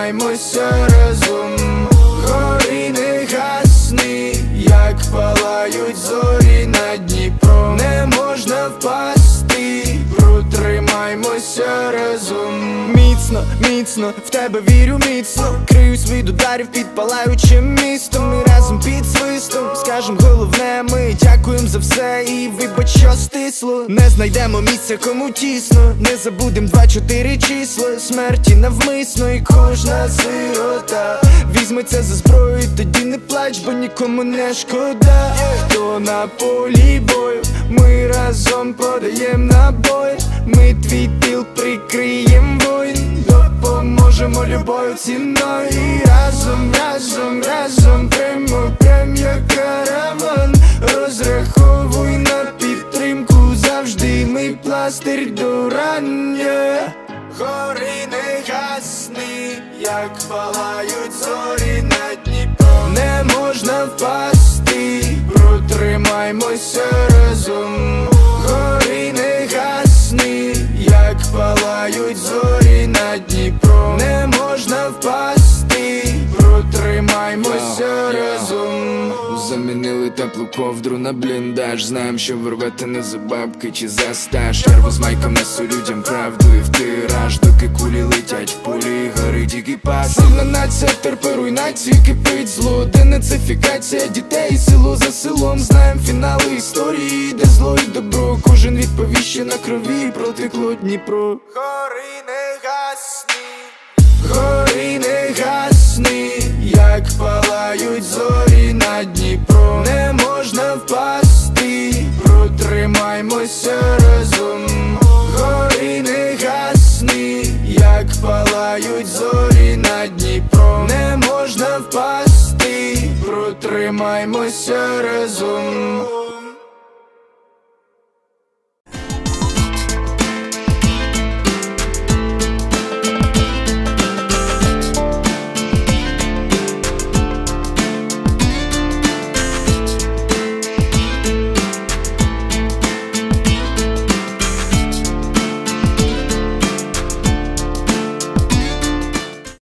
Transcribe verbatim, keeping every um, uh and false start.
Протримаймося разом. Гори не гасни, як палають зорі над Дніпром. Не можна впасти, протримаймося разом. Міцно, міцно, в тебе вірю міцно. Криюсь від ударів під палаючим містом. Ми разом під свистом скажем головне ми дякуєм за все і вибач, що стисло. Не знайдемо місця кому тісно, не забудем два-чотири числа смерті навмисно. І кожна сирота візьметься за зброю, і тоді не плач, бо нікому не шкода. Хто на полі бою, ми разом подаєм набої. Ми твій тил прикриєм воїн, допоможемо любою ціною. І разом, разом, разом прямо, прям як караван. Розраховуй на підтримку завжди, ми пластир до рання. Гори не гасни, як палають зорі над Дніпром. Не можна впасти, протримаймося разом. Гори не гасни, як палають зорі над Дніпром. Не можна впасти, протримаймося разом. Замінили теплу ковдру на бліндаж. Знаєм, що ви рвете не за бабки чи за стаж. Нерву з майком несу людям правду і в тираж. Доки кулі летять, в полі горить екіпаж. Сильна нація, терпи руйнації, кипить зло. Денацифікація дітей, село за селом. Знаєм фінали історії, де зло і добро. Кожен відповіще на крові, протекло Дніпро. Гори не гасни, гори не гасни, як палають зорі над Дніпром. Не можна впасти, протримаймося разом. Гори не гасни, як палають зорі над Дніпром. Не можна впасти, протримаймося разом.